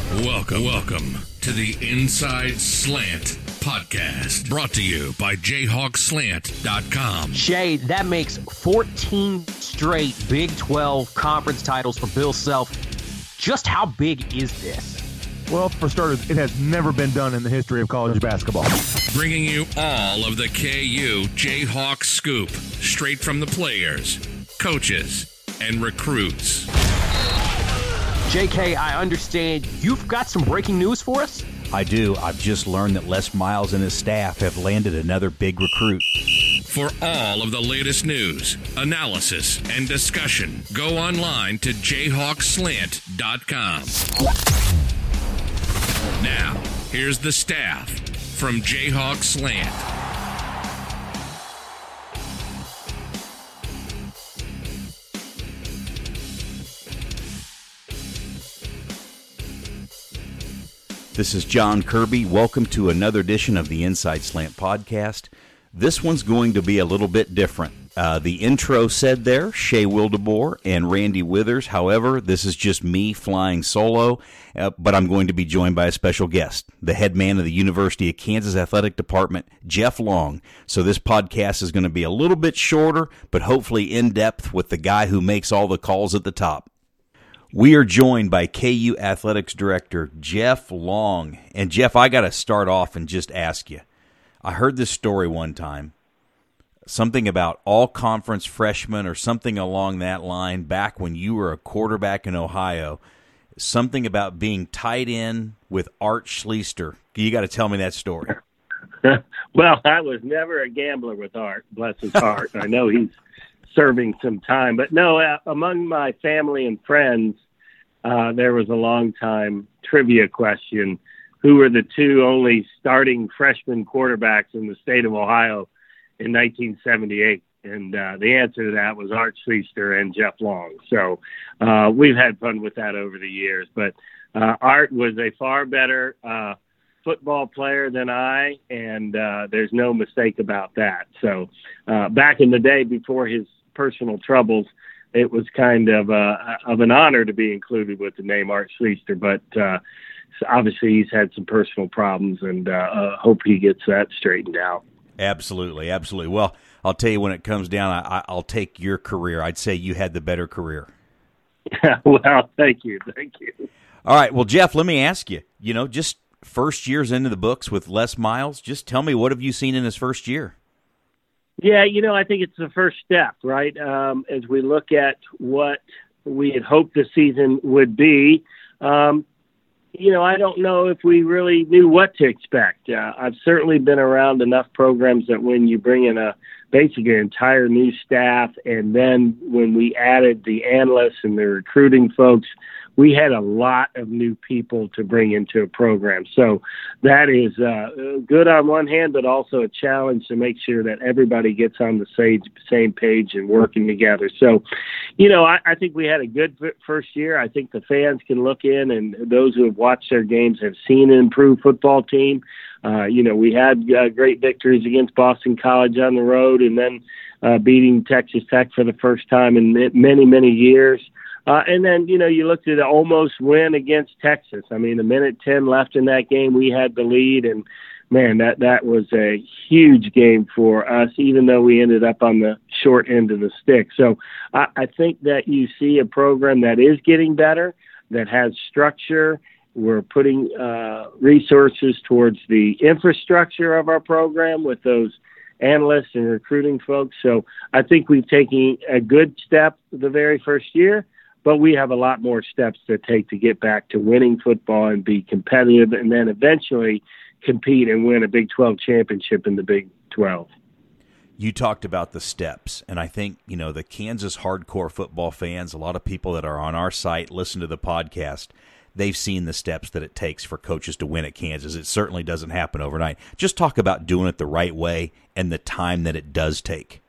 Welcome to the Inside Slant podcast, brought to you by JayhawkSlant.com. Shay, that makes 14 straight Big 12 conference titles for Bill Self. Just how big is this? Well, for starters, it has never been done in the history of college basketball. Bringing you all of the KU Jayhawk scoop, straight from the players, coaches, and recruits. JK, I understand you've got some breaking news for us? I do. I've just learned that Les Miles and his staff have landed another big recruit. For all of the latest news, analysis, and discussion, go online to JayhawkSlant.com. Now, here's the staff from Jayhawk Slant. This is John Kirby. Welcome to another edition of the Inside Slant podcast. This one's going to be a little bit different. The intro said there, Shea Wildeboer and Randy Withers. However, this is just me flying solo, but I'm going to be joined by a special guest, the head man of the University of Kansas Athletic Department, Jeff Long. So this podcast is going to be a little bit shorter, but hopefully in-depth with the guy who makes all the calls at the top. We are joined by KU Athletics Director Jeff Long. And Jeff, I got to start off and just ask you. I heard this story one time, something about all-conference freshmen or something along that line back when you were a quarterback in Ohio, something about being tied in with Art Schlichter. You got to tell me that story. Well, I was never a gambler with Art, bless his heart. I know he's serving some time. But no, among my family and friends, there was a long time trivia question. Who were the two only starting freshman quarterbacks in the state of Ohio in 1978? And the answer to that was Art Schlichter and Jeff Long. So we've had fun with that over the years. But Art was a far better football player than I, and there's no mistake about that. So back in the day before his personal troubles, it was kind of an honor to be included with the name Art Schlichter, but obviously he's had some personal problems, and hope he gets that straightened out. Absolutely, absolutely. Well, I'll tell you, when it comes down, I'll take your career. I'd say you had the better career. Well, thank you. All right, well, Jeff, let me ask you, just first year's into the books with Les Miles, just tell me, what have you seen in his first year? Yeah, I think it's the first step, right? As we look at what we had hoped the season would be, I don't know if we really knew what to expect. I've certainly been around enough programs that when you bring in basically an entire new staff, and then when we added the analysts and the recruiting folks, we had a lot of new people to bring into a program. So that is good on one hand, but also a challenge to make sure that everybody gets on the same page and working together. So, I think we had a good first year. I think the fans can look in, and those who have watched their games have seen an improved football team. We had great victories against Boston College on the road, and then beating Texas Tech for the first time in many, many years. And then, you looked at an almost win against Texas. I mean, a minute 10 left in that game, we had the lead, and man, that was a huge game for us, even though we ended up on the short end of the stick. So I think that you see a program that is getting better, that has structure. We're putting resources towards the infrastructure of our program with those analysts and recruiting folks. So I think we've taken a good step the very first year, but we have a lot more steps to take to get back to winning football and be competitive, and then eventually compete and win a Big 12 championship in the Big 12. You talked about the steps, and I think, the Kansas hardcore football fans, a lot of people that are on our site, listen to the podcast, they've seen the steps that it takes for coaches to win at Kansas. It certainly doesn't happen overnight. Just talk about doing it the right way and the time that it does take.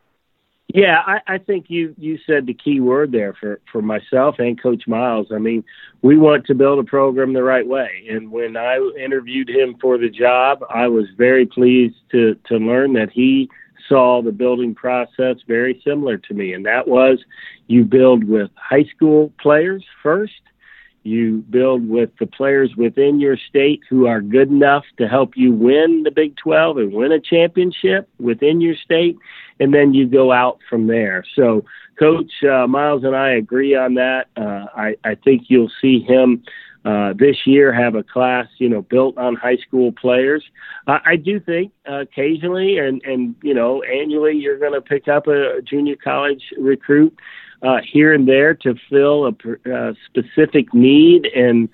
Yeah, I think you said the key word there for myself and Coach Miles. I mean, we want to build a program the right way. And when I interviewed him for the job, I was very pleased to learn that he saw the building process very similar to me. And that was, you build with high school players first. You build with the players within your state who are good enough to help you win the Big 12 and win a championship within your state, and then you go out from there. So Coach Miles and I agree on that. I think you'll see him this year have a class, built on high school players. I do think occasionally and annually you're going to pick up a junior college recruit here and there to fill a specific need and,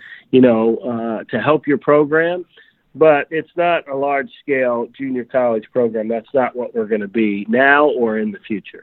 to help your program. But it's not a large-scale junior college program. That's not what we're going to be now or in the future.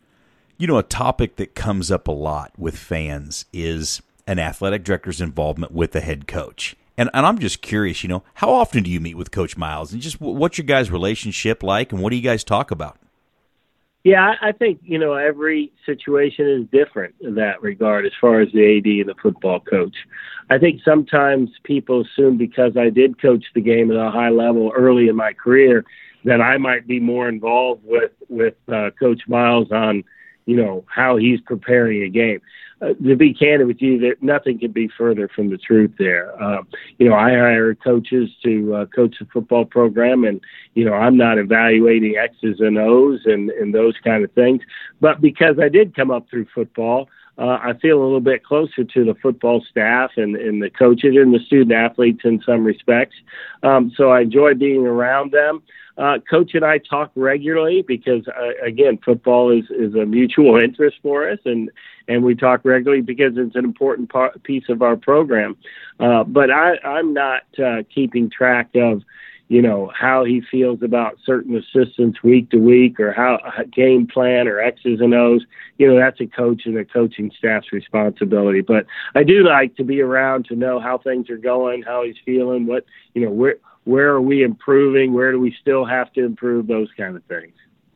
A topic that comes up a lot with fans is an athletic director's involvement with the head coach. And I'm just curious, how often do you meet with Coach Miles? And just what's your guys' relationship like, and what do you guys talk about? Yeah, I think, every situation is different in that regard as far as the AD and the football coach. I think sometimes people assume because I did coach the game at a high level early in my career that I might be more involved with Coach Miles on, how he's preparing a game. To be candid with you, that nothing could be further from the truth there. I hire coaches to coach the football program, and, I'm not evaluating X's and O's and those kind of things. But because I did come up through football, I feel a little bit closer to the football staff and the coaches and the student athletes in some respects. So I enjoy being around them. Coach and I talk regularly because, again, football is a mutual interest for us, and we talk regularly because it's an important piece of our program. But I'm not keeping track of, how he feels about certain assistants week to week or how game plan or X's and O's. That's a coach and a coaching staff's responsibility. But I do like to be around to know how things are going, how he's feeling, what, where are we improving, where do we still have to improve, those kind of things.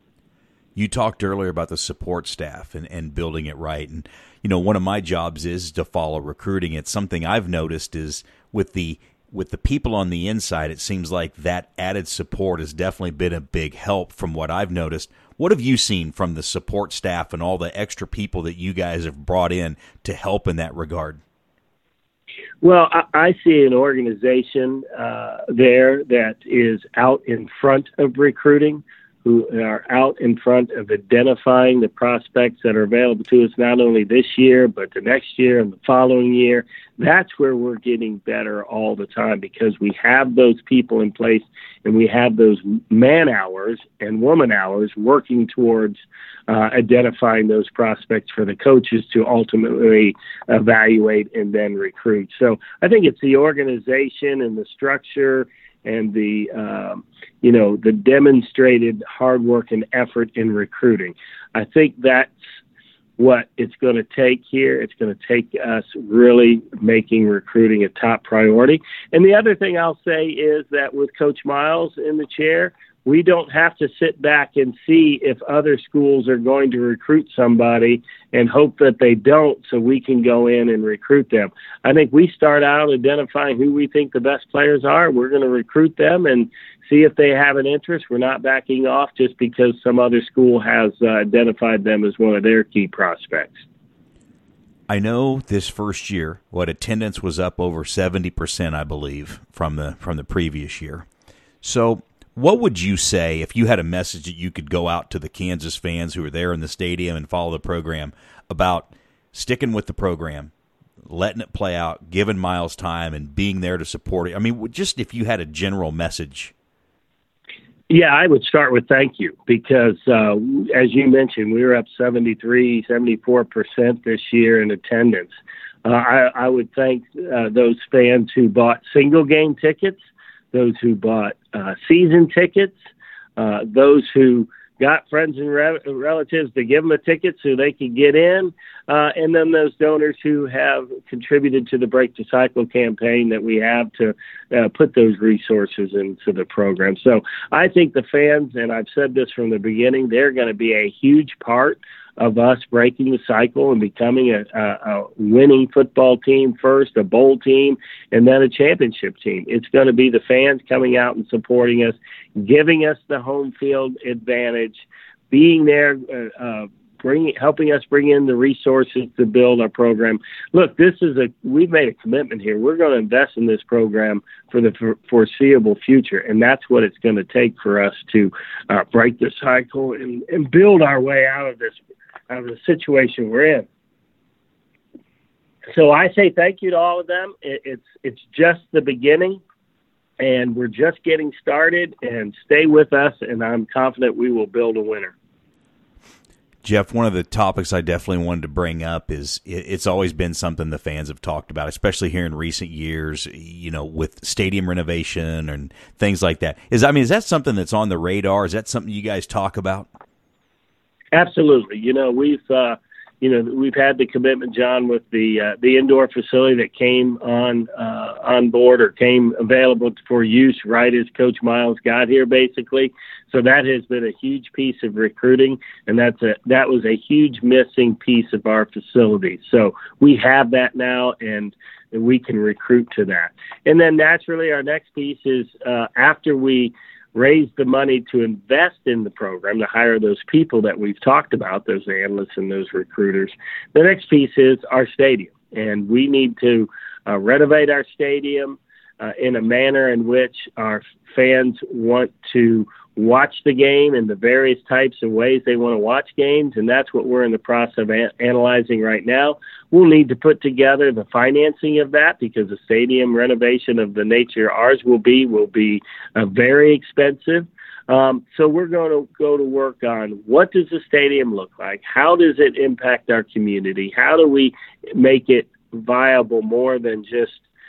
You talked earlier about the support staff and building it right. And, one of my jobs is to follow recruiting. It's something I've noticed is with the people on the inside, it seems like that added support has definitely been a big help from what I've noticed. What have you seen from the support staff and all the extra people that you guys have brought in to help in that regard? Well, I see an organization there that is out in front of recruiting, who are out in front of identifying the prospects that are available to us not only this year, but the next year and the following year. That's where we're getting better all the time because we have those people in place and we have those man hours and woman hours working towards identifying those prospects for the coaches to ultimately evaluate and then recruit. So I think it's the organization and the structure and the demonstrated hard work and effort in recruiting. I think that's what it's going to take here. It's going to take us really making recruiting a top priority. And the other thing I'll say is that with Coach Miles in the chair, we don't have to sit back and see if other schools are going to recruit somebody and hope that they don't so we can go in and recruit them. I think we start out identifying who we think the best players are. We're going to recruit them and see if they have an interest. We're not backing off just because some other school has identified them as one of their key prospects. I know this first year, attendance was up over 70%, I believe, from the previous year. So what would you say if you had a message that you could go out to the Kansas fans who are there in the stadium and follow the program about sticking with the program, letting it play out, giving Miles time, and being there to support it? I mean, just if you had a general message. Yeah, I would start with thank you because, as you mentioned, we were up 73, 74% this year in attendance. I would thank those fans who bought single-game tickets, those who bought season tickets, those who got friends and relatives to give them a ticket so they could get in, and then those donors who have contributed to the Break the Cycle campaign that we have to put those resources into the program. So I think the fans, and I've said this from the beginning, they're going to be a huge part of us breaking the cycle and becoming a winning football team first, a bowl team, and then a championship team. It's going to be the fans coming out and supporting us, giving us the home field advantage, being there, helping us bring in the resources to build our program. Look, we've made a commitment here. We're going to invest in this program for the foreseeable future, and that's what it's going to take for us to break the cycle and build our way out of the situation we're in. So I say thank you to all of them. It's just the beginning, and we're just getting started, and stay with us, and I'm confident we will build a winner. Jeff, one of the topics I definitely wanted to bring up is it's always been something the fans have talked about, especially here in recent years, with stadium renovation and things like that. Is that something that's on the radar? Is that something you guys talk about? Absolutely. We've had the commitment, John, with the indoor facility that came on board or came available for use right as Coach Miles got here, basically. So that has been a huge piece of recruiting, and that was a huge missing piece of our facility. So we have that now, and we can recruit to that. And then naturally, our next piece is after we raise the money to invest in the program, to hire those people that we've talked about, those analysts and those recruiters. The next piece is our stadium, and we need to renovate our stadium in a manner in which our fans want to watch the game in the various types of ways they want to watch games, and that's what we're in the process of analyzing right now. We'll need to put together the financing of that, because a stadium renovation of the nature ours will be very expensive. So we're going to go to work on what does the stadium look like? How does it impact our community? How do we make it viable more than just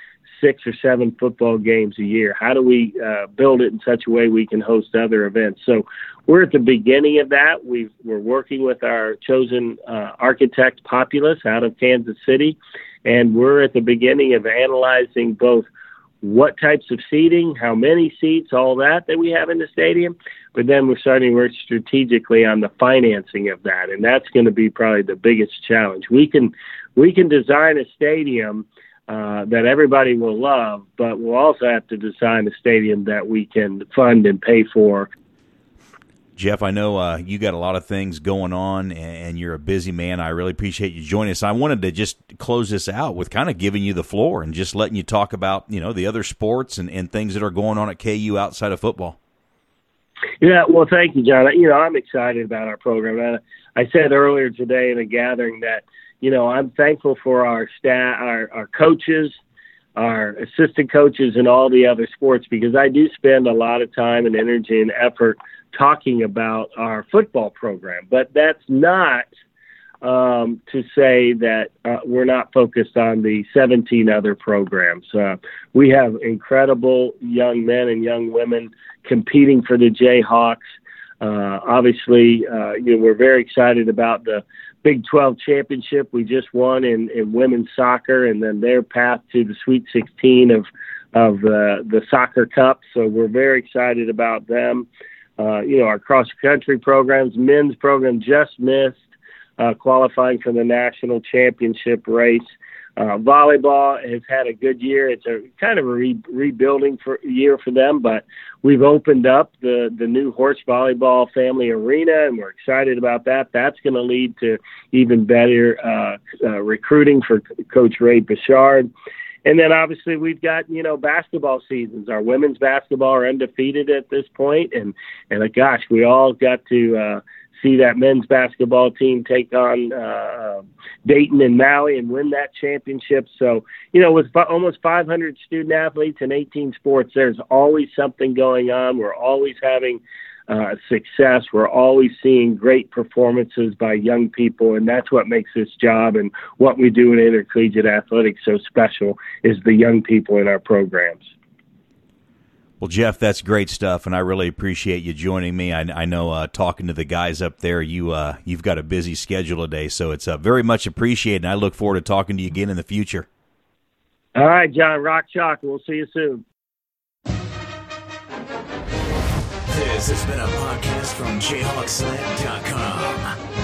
6 or 7 football games a year? How do we build it in such a way we can host other events? So we're at the beginning of that. We're working with our chosen architect, Populous, out of Kansas City, and we're at the beginning of analyzing both what types of seating, how many seats, all that we have in the stadium. But then we're starting to work strategically on the financing of that, and that's going to be probably the biggest challenge. We can design a stadium that everybody will love, but we'll also have to design a stadium that we can fund and pay for. Jeff, I know you got a lot of things going on, and you're a busy man. I really appreciate you joining us. I wanted to just close this out with kind of giving you the floor and just letting you talk about, the other sports and things that are going on at KU outside of football. Yeah, well, thank you, John. I'm excited about our program. I said earlier today in a gathering that, I'm thankful for our staff, our coaches, our assistant coaches, and all the other sports, because I do spend a lot of time and energy and effort talking about our football program. But that's not to say that we're not focused on the 17 other programs. We have incredible young men and young women competing for the Jayhawks. Obviously, we're very excited about the Big 12 championship we just won in women's soccer, and then their path to the Sweet 16 of the Soccer Cup. So we're very excited about them. Our cross-country programs, men's program just missed qualifying for the national championship race. Volleyball has had a good year. It's a kind of a rebuilding year for them, but we've opened up the new Horse Volleyball Family Arena, and we're excited about that. That's going to lead to even better recruiting for Coach Ray Bouchard. And then obviously we've got, basketball seasons. Our women's basketball are undefeated at this point, and gosh, we all got to see that men's basketball team take on Dayton and Maui and win that championship. So, with almost 500 student athletes in 18 sports, there's always something going on. We're always having success. We're always seeing great performances by young people, and that's what makes this job and what we do in intercollegiate athletics so special, is the young people in our programs. Well, Jeff, that's great stuff, and I really appreciate you joining me. I know talking to the guys up there, you've got a busy schedule today, so it's very much appreciated, and I look forward to talking to you again in the future. All right, John, rock chalk. We'll see you soon. This has been a podcast from JayhawkSlant.com.